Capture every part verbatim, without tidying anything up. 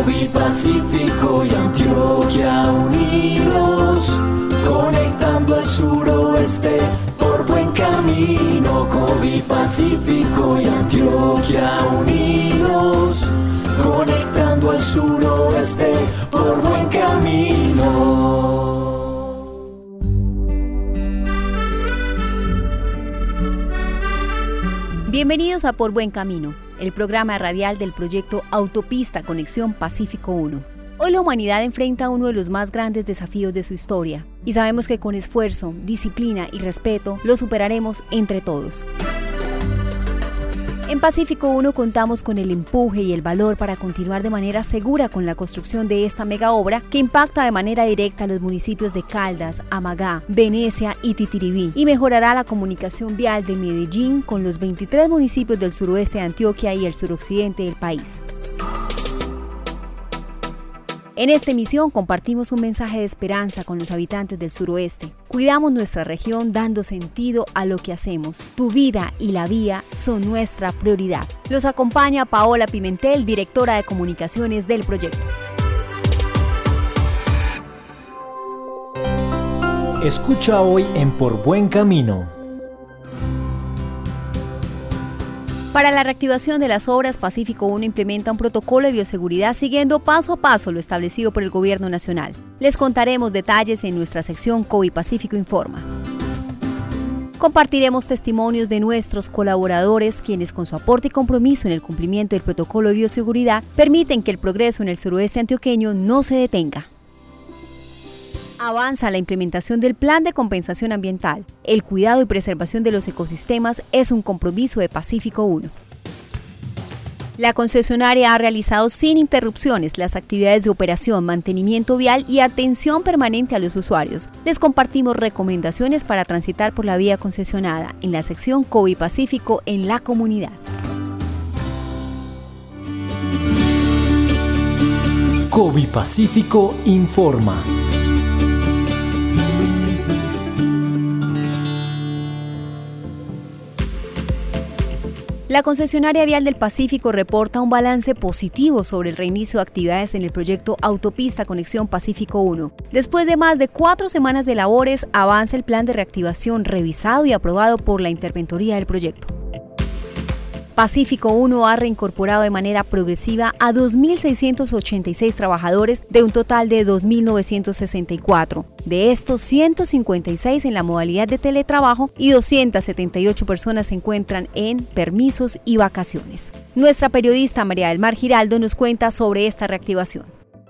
Covi, Pacífico y Antioquia unidos, conectando el suroeste por buen camino. Covi, Pacífico y Antioquia unidos, conectando el suroeste por buen camino. Bienvenidos a Por Buen Camino, el programa radial del proyecto Autopista Conexión Pacífico uno. Hoy la humanidad enfrenta uno de los más grandes desafíos de su historia y sabemos que con esfuerzo, disciplina y respeto lo superaremos entre todos. En Pacífico uno contamos con el empuje y el valor para continuar de manera segura con la construcción de esta mega obra que impacta de manera directa a los municipios de Caldas, Amagá, Venecia y Titiribí y mejorará la comunicación vial de Medellín con los veintitrés municipios del suroeste de Antioquia y el suroccidente del país. En esta emisión compartimos un mensaje de esperanza con los habitantes del suroeste. Cuidamos nuestra región dando sentido a lo que hacemos. Tu vida y la vía son nuestra prioridad. Los acompaña Paola Pimentel, directora de comunicaciones del proyecto. Escucha hoy en Por Buen Camino. Para la reactivación de las obras, Pacífico uno implementa un protocolo de bioseguridad siguiendo paso a paso lo establecido por el Gobierno Nacional. Les contaremos detalles en nuestra sección Covi Pacífico Informa. Compartiremos testimonios de nuestros colaboradores, quienes con su aporte y compromiso en el cumplimiento del protocolo de bioseguridad permiten que el progreso en el suroeste antioqueño no se detenga. Avanza la implementación del Plan de Compensación Ambiental. El cuidado y preservación de los ecosistemas es un compromiso de Pacífico uno. La concesionaria ha realizado sin interrupciones las actividades de operación, mantenimiento vial y atención permanente a los usuarios. Les compartimos recomendaciones para transitar por la vía concesionada en la sección Covi Pacífico en la comunidad. Covi Pacífico informa. La concesionaria vial del Pacífico reporta un balance positivo sobre el reinicio de actividades en el proyecto Autopista Conexión Pacífico uno. Después de más de cuatro semanas de labores, avanza el plan de reactivación revisado y aprobado por la interventoría del proyecto. Pacífico uno ha reincorporado de manera progresiva a dos mil seiscientos ochenta y seis trabajadores de un total de dos mil novecientos sesenta y cuatro. De estos, ciento cincuenta y seis en la modalidad de teletrabajo y doscientas setenta y ocho personas se encuentran en permisos y vacaciones. Nuestra periodista María del Mar Giraldo nos cuenta sobre esta reactivación.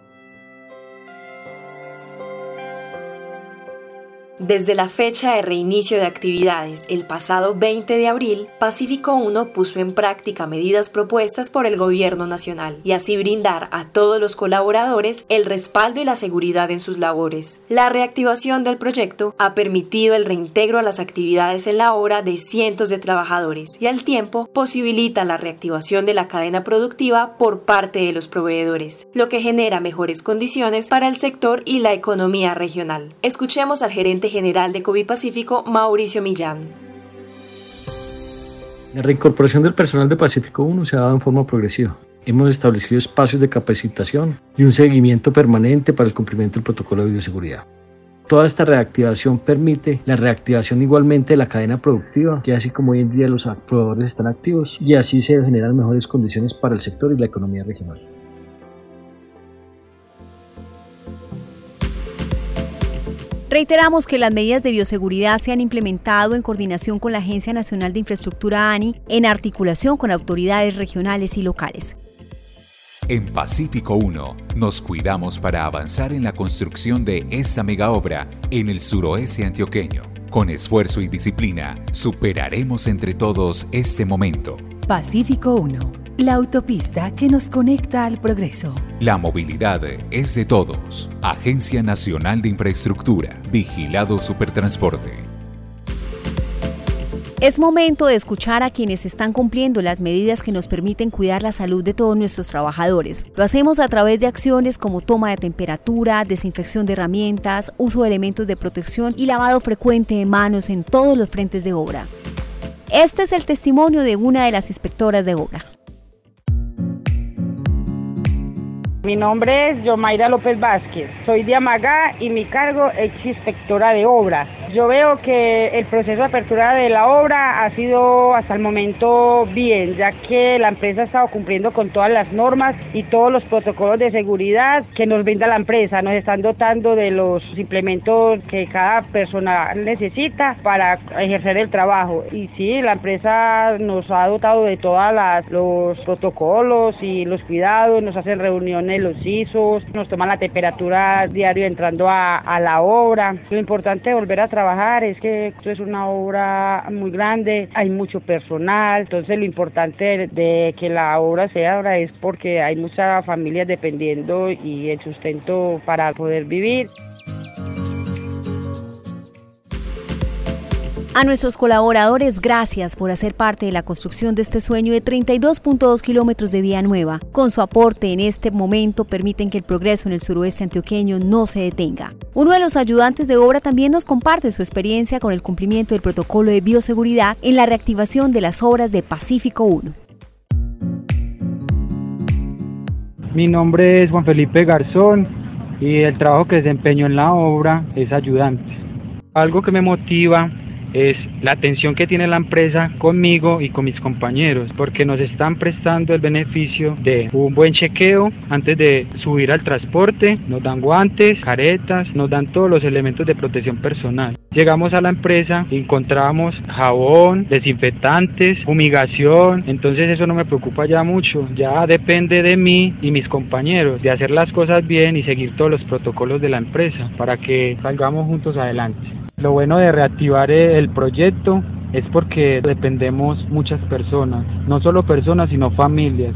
Desde la fecha de reinicio de actividades, el pasado veinte de abril, Pacífico uno puso en práctica medidas propuestas por el Gobierno Nacional y así brindar a todos los colaboradores el respaldo y la seguridad en sus labores. La reactivación del proyecto ha permitido el reintegro a las actividades en la obra de cientos de trabajadores y al tiempo posibilita la reactivación de la cadena productiva por parte de los proveedores, lo que genera mejores condiciones para el sector y la economía regional. Escuchemos al gerente general de Covi Pacífico, Mauricio Millán. La reincorporación del personal de Pacífico uno se ha dado en forma progresiva. Hemos establecido espacios de capacitación y un seguimiento permanente para el cumplimiento del protocolo de bioseguridad. Toda esta reactivación permite la reactivación igualmente de la cadena productiva, que así como hoy en día los proveedores están activos, y así se generan mejores condiciones para el sector y la economía regional. Reiteramos que las medidas de bioseguridad se han implementado en coordinación con la Agencia Nacional de Infraestructura A N I, en articulación con autoridades regionales y locales. En Pacífico uno nos cuidamos para avanzar en la construcción de esta megaobra en el suroeste antioqueño. Con esfuerzo y disciplina, superaremos entre todos este momento. Pacífico uno, la autopista que nos conecta al progreso. La movilidad es de todos. Agencia Nacional de Infraestructura. Vigilado Supertransporte. Es momento de escuchar a quienes están cumpliendo las medidas que nos permiten cuidar la salud de todos nuestros trabajadores. Lo hacemos a través de acciones como toma de temperatura, desinfección de herramientas, uso de elementos de protección y lavado frecuente de manos en todos los frentes de obra. Este es el testimonio de una de las inspectoras de obra. Mi nombre es Yomaira López Vázquez, soy de Amagá y mi cargo es inspectora de obra. Yo veo que el proceso de apertura de la obra ha sido hasta el momento bien, ya que la empresa ha estado cumpliendo con todas las normas y todos los protocolos de seguridad que nos brinda la empresa. Nos están dotando de los implementos que cada persona necesita para ejercer el trabajo. Y sí, la empresa nos ha dotado de todos los protocolos y los cuidados, nos hacen reuniones los I S Os, nos toman la temperatura diario entrando a, a la obra. Lo importante de volver a trabajar es que esto es una obra muy grande, hay mucho personal, entonces lo importante de, de que la obra se abra es porque hay muchas familias dependiendo y el sustento para poder vivir. A nuestros colaboradores, gracias por hacer parte de la construcción de este sueño de treinta y dos punto dos kilómetros de vía nueva. Con su aporte en este momento permiten que el progreso en el suroeste antioqueño no se detenga. Uno de los ayudantes de obra también nos comparte su experiencia con el cumplimiento del protocolo de bioseguridad en la reactivación de las obras de Pacífico uno. Mi nombre es Juan Felipe Garzón y el trabajo que desempeño en la obra es ayudante. Algo que me motiva es la atención que tiene la empresa conmigo y con mis compañeros, porque nos están prestando el beneficio de un buen chequeo antes de subir al transporte, nos dan guantes, caretas, nos dan todos los elementos de protección personal. Llegamos a la empresa y encontramos jabón, desinfectantes, fumigación, entonces eso no me preocupa ya mucho, ya depende de mí y mis compañeros de hacer las cosas bien y seguir todos los protocolos de la empresa para que salgamos juntos adelante. Lo bueno de reactivar el proyecto es porque dependemos muchas personas, no solo personas sino familias.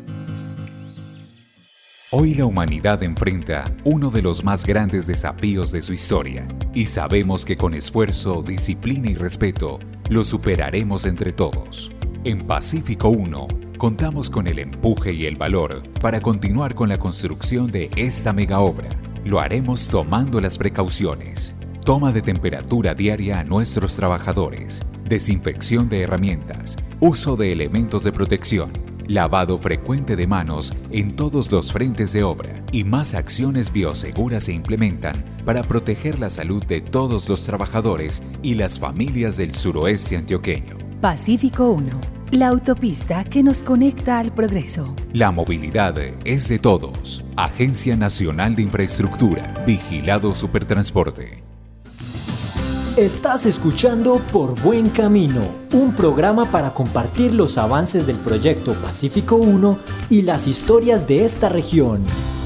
Hoy la humanidad enfrenta uno de los más grandes desafíos de su historia y sabemos que con esfuerzo, disciplina y respeto lo superaremos entre todos. En Pacífico uno contamos con el empuje y el valor para continuar con la construcción de esta mega obra. Lo haremos tomando las precauciones. Toma de temperatura diaria a nuestros trabajadores, desinfección de herramientas, uso de elementos de protección, lavado frecuente de manos en todos los frentes de obra y más acciones bioseguras se implementan para proteger la salud de todos los trabajadores y las familias del suroeste antioqueño. Pacífico uno, la autopista que nos conecta al progreso. La movilidad es de todos. Agencia Nacional de Infraestructura. Vigilado Supertransporte. Estás escuchando Por Buen Camino, un programa para compartir los avances del proyecto Pacífico uno y las historias de esta región.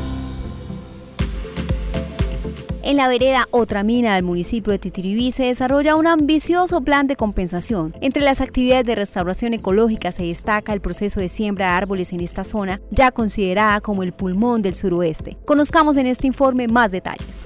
En la vereda Otra Mina del municipio de Titiribí se desarrolla un ambicioso plan de compensación. Entre las actividades de restauración ecológica se destaca el proceso de siembra de árboles en esta zona, ya considerada como el pulmón del suroeste. Conozcamos en este informe más detalles.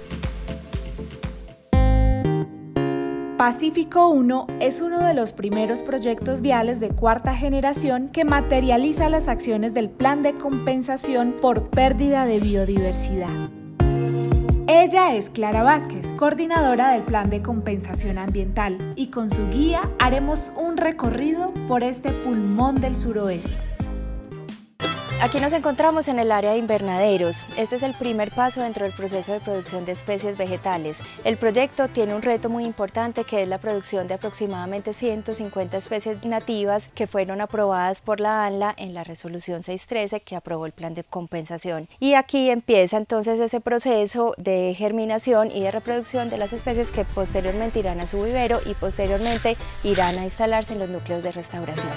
Pacífico uno es uno de los primeros proyectos viales de cuarta generación que materializa las acciones del Plan de Compensación por Pérdida de Biodiversidad. Ella es Clara Vázquez, coordinadora del Plan de Compensación Ambiental, y con su guía haremos un recorrido por este pulmón del suroeste. Aquí nos encontramos en el área de invernaderos. Este es el primer paso dentro del proceso de producción de especies vegetales. El proyecto tiene un reto muy importante que es la producción de aproximadamente ciento cincuenta especies nativas que fueron aprobadas por la ANLA en la resolución seiscientos trece que aprobó el plan de compensación. Y aquí empieza entonces ese proceso de germinación y de reproducción de las especies que posteriormente irán a su vivero y posteriormente irán a instalarse en los núcleos de restauración.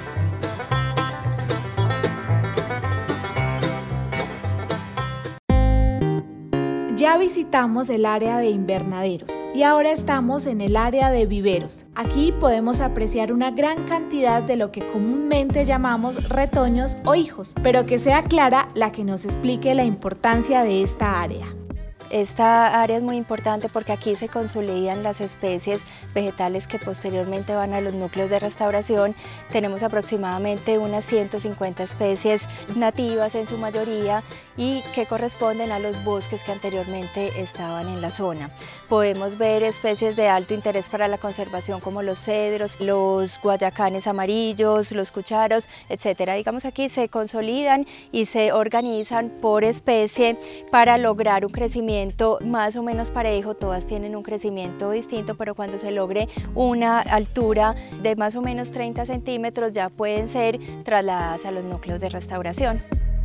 Ya visitamos el área de invernaderos y ahora estamos en el área de viveros. Aquí podemos apreciar una gran cantidad de lo que comúnmente llamamos retoños o hijos, pero que sea Clara la que nos explique la importancia de esta área. Esta área es muy importante porque aquí se consolidan las especies vegetales que posteriormente van a los núcleos de restauración. Tenemos aproximadamente unas ciento cincuenta especies nativas en su mayoría y que corresponden a los bosques que anteriormente estaban en la zona. Podemos ver especies de alto interés para la conservación como los cedros, los guayacanes amarillos, los cucharos, etcétera. Digamos, aquí se consolidan y se organizan por especie para lograr un crecimiento más o menos parejo. Todas tienen un crecimiento distinto, pero cuando se logre una altura de más o menos treinta centímetros ya pueden ser trasladadas a los núcleos de restauración.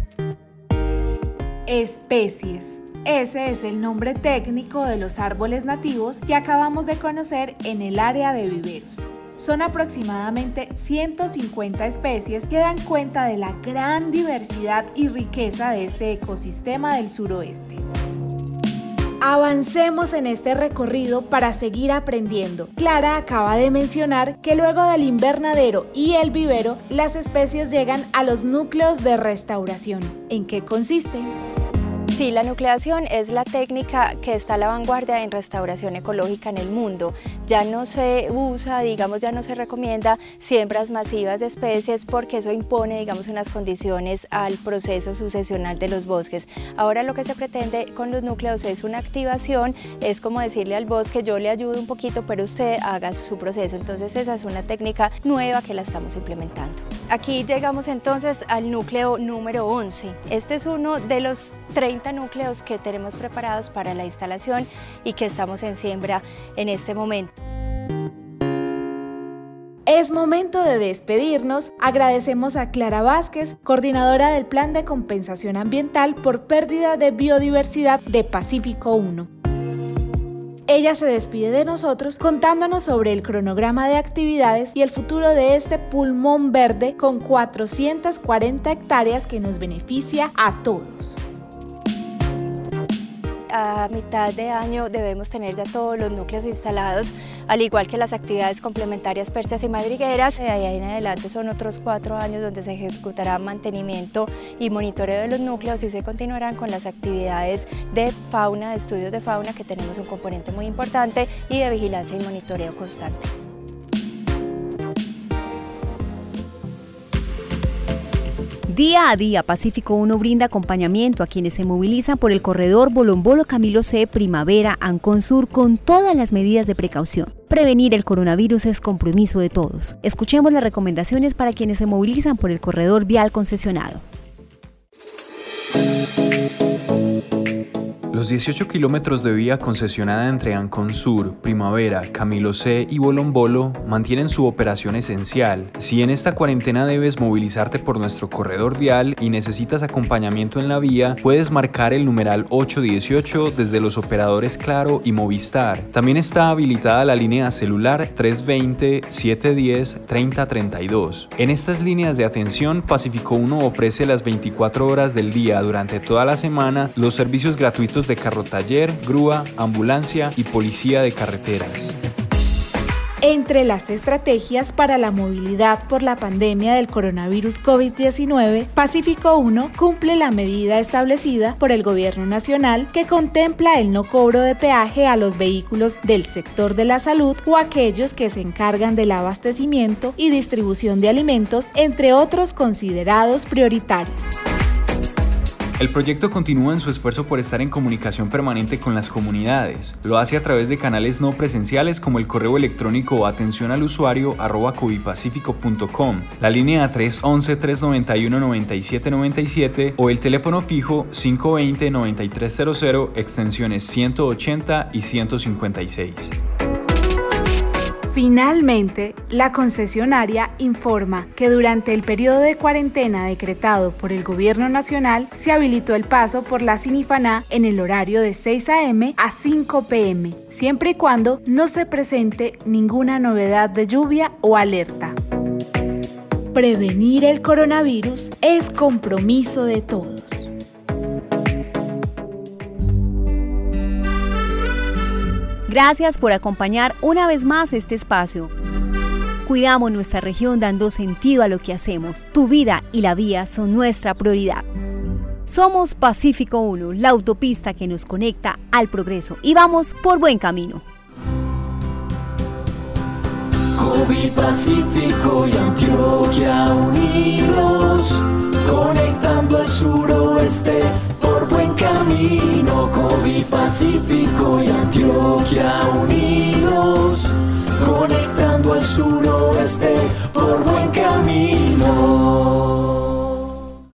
Especies. Ese es el nombre técnico de los árboles nativos que acabamos de conocer en el área de viveros. Son aproximadamente ciento cincuenta especies que dan cuenta de la gran diversidad y riqueza de este ecosistema del suroeste. Avancemos en este recorrido para seguir aprendiendo. Clara acaba de mencionar que luego del invernadero y el vivero, las especies llegan a los núcleos de restauración. ¿En qué consiste? Sí, la nucleación es la técnica que está a la vanguardia en restauración ecológica en el mundo. Ya no se usa, digamos, ya no se recomienda siembras masivas de especies porque eso impone, digamos, unas condiciones al proceso sucesional de los bosques. Ahora lo que se pretende con los núcleos es una activación, es como decirle al bosque, yo le ayudo un poquito, pero usted haga su proceso. Entonces esa es una técnica nueva que la estamos implementando. Aquí llegamos entonces al núcleo número once. Este es uno de los treinta núcleos que tenemos preparados para la instalación y que estamos en siembra en este momento. Es momento de despedirnos. Agradecemos a Clara Vázquez, coordinadora del Plan de Compensación Ambiental por Pérdida de Biodiversidad de Pacífico uno. Ella se despide de nosotros contándonos sobre el cronograma de actividades y el futuro de este pulmón verde con cuatrocientas cuarenta hectáreas que nos beneficia a todos. A mitad de año debemos tener ya todos los núcleos instalados, al igual que las actividades complementarias perchas y madrigueras. De ahí en adelante son otros cuatro años donde se ejecutará mantenimiento y monitoreo de los núcleos y se continuarán con las actividades de fauna, de estudios de fauna, que tenemos un componente muy importante, y de vigilancia y monitoreo constante. Día a día, Pacífico uno brinda acompañamiento a quienes se movilizan por el corredor Bolombolo Camilo C Primavera Ancón Sur con todas las medidas de precaución. Prevenir el coronavirus es compromiso de todos. Escuchemos las recomendaciones para quienes se movilizan por el corredor vial concesionado. Los dieciocho kilómetros de vía concesionada entre Ancón Sur, Primavera, Camilo C y Bolombolo mantienen su operación esencial. Si en esta cuarentena debes movilizarte por nuestro corredor vial y necesitas acompañamiento en la vía, puedes marcar el numeral ocho dieciocho desde los operadores Claro y Movistar. También está habilitada la línea celular tres veinte, siete diez, treinta treinta y dos. En estas líneas de atención, Pacífico uno ofrece las veinticuatro horas del día durante toda la semana los servicios gratuitos de carrotaller, grúa, ambulancia y policía de carreteras. Entre las estrategias para la movilidad por la pandemia del coronavirus COVID diecinueve, Pacífico uno cumple la medida establecida por el Gobierno Nacional que contempla el no cobro de peaje a los vehículos del sector de la salud o aquellos que se encargan del abastecimiento y distribución de alimentos, entre otros considerados prioritarios. El proyecto continúa en su esfuerzo por estar en comunicación permanente con las comunidades. Lo hace a través de canales no presenciales como el correo electrónico atención al usuario arroba covipacífico punto com, la línea tres once, tres noventa y uno, noventa y siete noventa y siete o el teléfono fijo cinco veinte, noventa y tres cero cero, extensiones ciento ochenta y ciento cincuenta y seis. Finalmente, la concesionaria informa que durante el periodo de cuarentena decretado por el Gobierno Nacional se habilitó el paso por la Sinifaná en el horario de seis a eme a cinco pe eme, siempre y cuando no se presente ninguna novedad de lluvia o alerta. Prevenir el coronavirus es compromiso de todos. Gracias por acompañar una vez más este espacio. Cuidamos nuestra región dando sentido a lo que hacemos. Tu vida y la vía son nuestra prioridad. Somos Pacífico uno, la autopista que nos conecta al progreso y vamos por buen camino. Covi, Pacífico y Antioquia unidos, conectando al suroeste por buen camino. Covi, Pacífico y Antioquia unidos, conectando al suroeste por buen camino.